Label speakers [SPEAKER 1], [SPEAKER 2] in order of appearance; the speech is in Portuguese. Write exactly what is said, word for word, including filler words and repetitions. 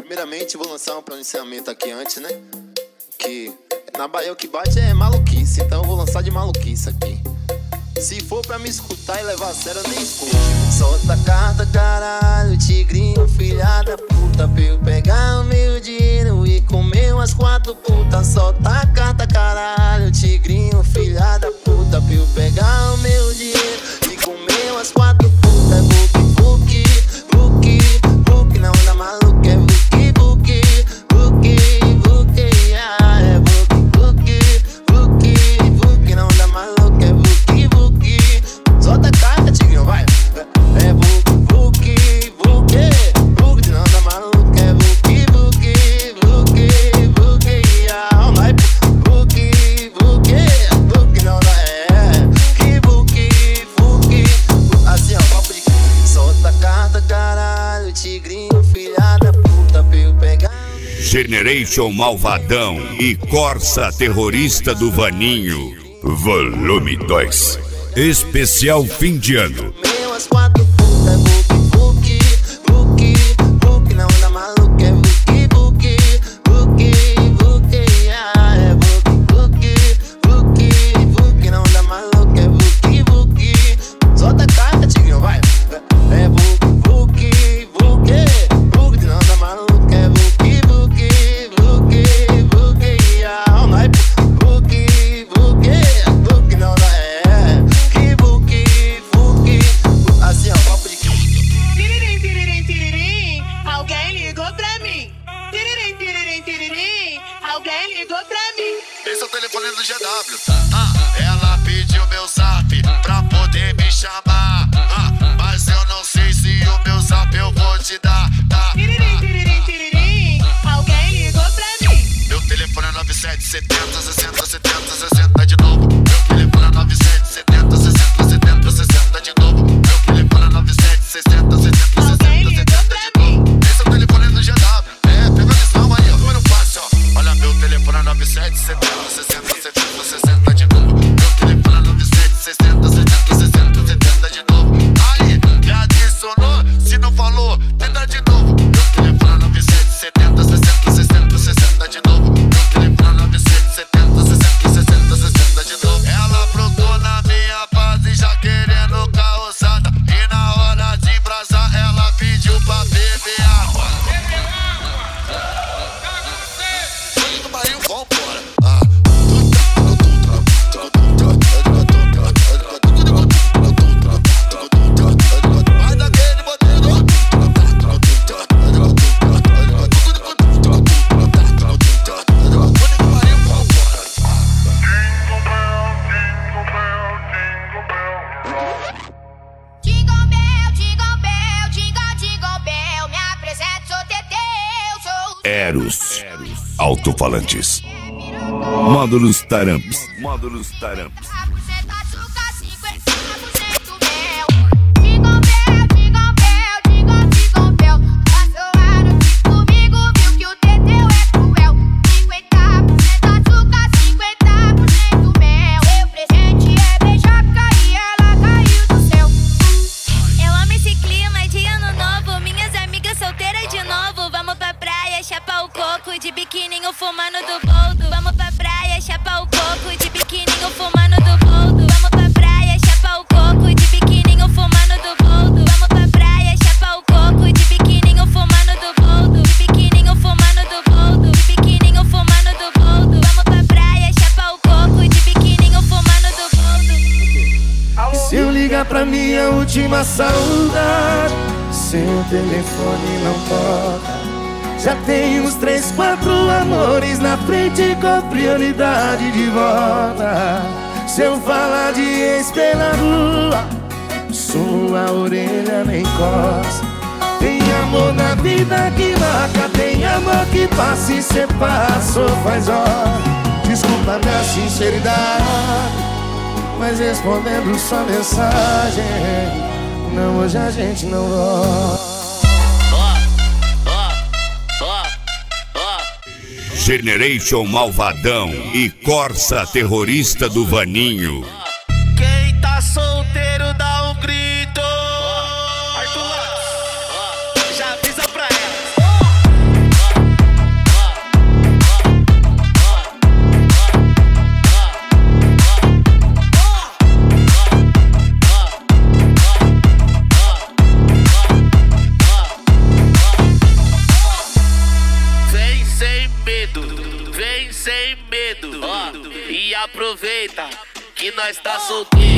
[SPEAKER 1] Primeiramente, vou lançar um pronunciamento aqui antes, né? Que na Bahia o que bate é maluquice, então eu vou lançar de maluquice aqui. Se for pra me escutar e levar a sério, eu nem escuto. Solta a carta, caralho, tigrinho, filha da puta, pra eu pegar o meu dinheiro e comer umas quatro putas. Solta a carta, caralho, tigrinho, filha da puta, pra eu pegar o meu dinheiro e comer umas quatro putas. Buki, buki, buki, buki, não anda maluco, é buki, buki, buki, buki, ah, é buki, buki, buki, buki, não anda maluco, é buki, buki. Solta a carta, tigrinho, vai. É buki, buki, buki, buki, não anda maluco, é buki, buki, buki, buki, ah, vai. Buki, buki, buki, não dá, é. Que buki, buki, assim, ó, papo de. Solta a carta, caralho, tigrinho, filha da puta, pra eu pegar.
[SPEAKER 2] Generation Malvadão e Corsa Terrorista do Vaninho, volume dois. Especial fim de ano.
[SPEAKER 1] Meus quatro putas, buki, buki, buki, buki, não anda maluco, é buki, buki, buki, buki, ah, é buki, buki, buki, buki, não anda maluco, é buki, buki. Solta a carta, tigrinho, vai. É buki, buki, buki, buki, não anda maluco, é buki, buki, buki, buki, ah, vai. Buki, buki, buki, não dá, é. Que buki, buki, assim, ó, papo de.
[SPEAKER 3] Tiririm, tiririm, tiririm, alguém ligou pra mim. Tiririm, tiririm, tiririm, alguém ligou pra mim.
[SPEAKER 4] Esse é o telefone do G W. Ah, ela pediu meu zap pra poder me chamar. Ah, mas eu não sei se o meu zap eu vou te dar. Tá?
[SPEAKER 3] Tiririm, tiririm, tiririm, alguém ligou pra mim.
[SPEAKER 4] Meu telefone é nove sete setenta, sessenta, setenta, sessenta de novo. Meu telefone é nove sete setenta, sessenta, setenta, sessenta de novo. Meu telefone é nove sete sessenta, setenta, sessenta, setenta de novo. Esse é o telefone do G W. É, pega a lição aí, ó. Número fácil, ó. Olha, meu telefone é nove sete setenta, sessenta, setenta, sessenta de novo. Meu telefone é nove sete sessenta, setenta, sessenta, setenta de novo. Aí, me adicionou, se não falou, tenta de novo. Meu telefone é nove sete setenta, sessenta, sessenta, sessenta de novo. Meu telefone é nove sete setenta, sessenta, sessenta, sessenta de novo. Ela brotou na minha base já querendo carroçada. E na hora de brasar ela pediu pra beber água. Foi do barril, vambora. Ah. Vai daquele modelo.
[SPEAKER 5] Jingle bell, jingle bell, jingle, jingle bell. Me apresento, sou Teteu, sou o
[SPEAKER 2] Eros. Alto-falantes. Módulos Taramps. Módulos Taramps.
[SPEAKER 5] cinquenta por cento açúcar, cinquenta por cento mel. Jingle bell, jingle bell, jingle, jingle bell. Passou ano aqui comigo, viu que o Teteu é cruel. cinquenta por cento açúcar, cinquenta por cento mel. Meu presente é beijoca e ela caiu do céu.
[SPEAKER 6] Eu amo esse clima de ano novo. Minhas amigas solteiras de novo. Vamos pra praia, chapar o coco. De biquininho fumando do boldo. Vamos pra praia, chapar o coco. De biquininho fumando do boldo. Vamos pra praia, chapar o coco. De biquininho fumando do boldo. Vamos pra praia, chapar o coco. De biquininho fumando do boldo. De biquininho fumando do boldo. De biquininho fumando do boldo. Vamos pra praia, chapar o coco. De biquininho fumando do boldo.
[SPEAKER 7] Se eu ligar pra minha última saudade, seu telefone não toca. Já tem uns três, quatro amores na frente com prioridade de volta. Se eu falar de ex pela rua, sua orelha nem coça. Tem amor na vida que marca, tem amor que passa e cê passou faz hora. Desculpa minha sinceridade, mas respondendo sua mensagem, não, hoje a gente não volta.
[SPEAKER 2] Generation Malvadão e Corsa Terrorista do Vaninho.
[SPEAKER 4] Quem tá solteiro dá um grito. Arthur, já avisa pra ela.
[SPEAKER 8] aproveita que nós tá solteiro.